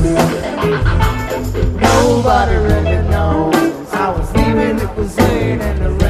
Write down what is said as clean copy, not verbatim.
Nobody really knows. I was leaving, it was late, and the